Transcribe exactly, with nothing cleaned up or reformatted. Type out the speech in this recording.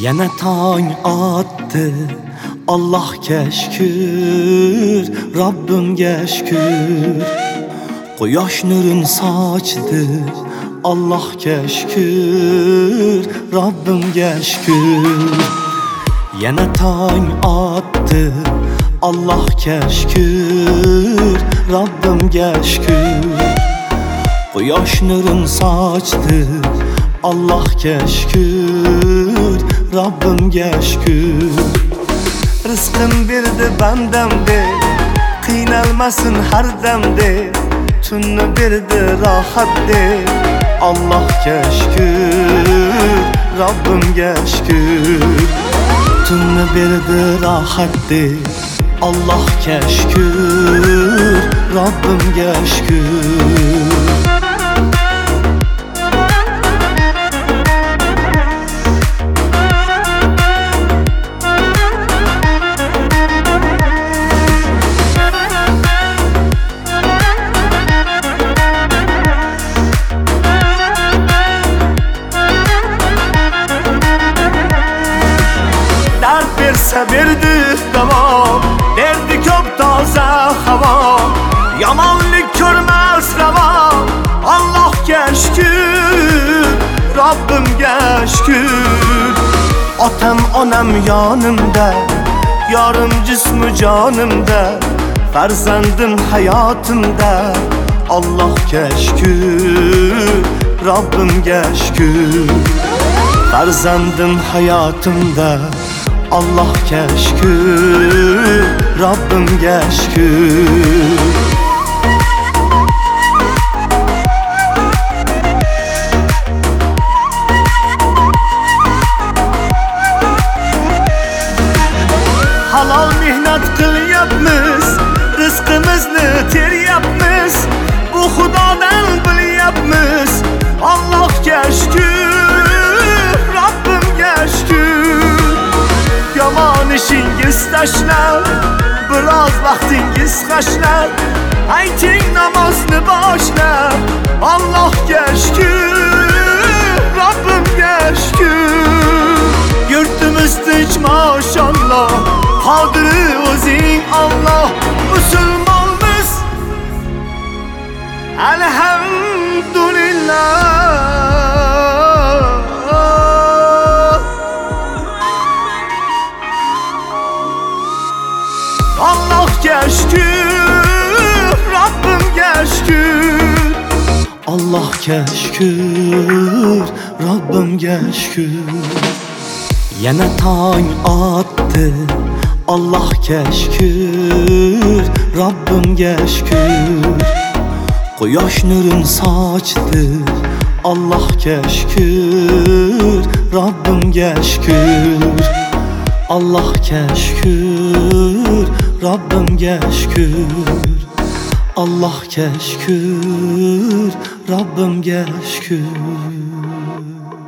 Yana tong otdi, Allohga shukr, Robbimga shukr. Quyosh nurin sochdi, Allohga shukr, Robbimga shukr. Yana tong otdi, Allohga shukr, Robbimga shukr. Quyosh nurin sochdi, Allohga shukr, Robbimga shukr. Rizqim berdi bandamde, qiynalmasin har damde, tunni berdi rohat deb. Allohga shukr, Robbimga shukr. Tunni berdi rohat deb. Allohga shukr, Robbimga shukr. Berdi davo, berdi ko'p toza havo, yomonlik ko'rmas ravo. Allohga shukr, Robbimga shukr. Otam onam yonimda, yorim jismu jonimda, farzandim hayotimda. Allohga shukr, Robbimga shukr. Farzandim hayotimda. Allohga shukr, Robbimga shukr. Halol mehnat qilyapmiz, rizqimizni teryapmiz, bu Xudodan bilyapmiz. Allohga shukr, Robbimga shukr. Yomon ishingiz tashlab, biroz vaqtingiz qashlab, ayting namozni boshlab. Allohga shukr, Robbimga shukr. Yurtimiz tinch mashalloh, qodiri o'zing Alloh. Musulmonmiz, alhamdulillah. Allohga shukr, Robbimga shukr. Allohga shukr, Robbimga shukr. Yana tong otdi, Allohga shukr, Robbimga shukr. Quyosh nurin sochdi, Allohga shukr, Robbimga shukr. Allohga shukr, Robbimga shukr. Allohga shukr, Robbimga shukr.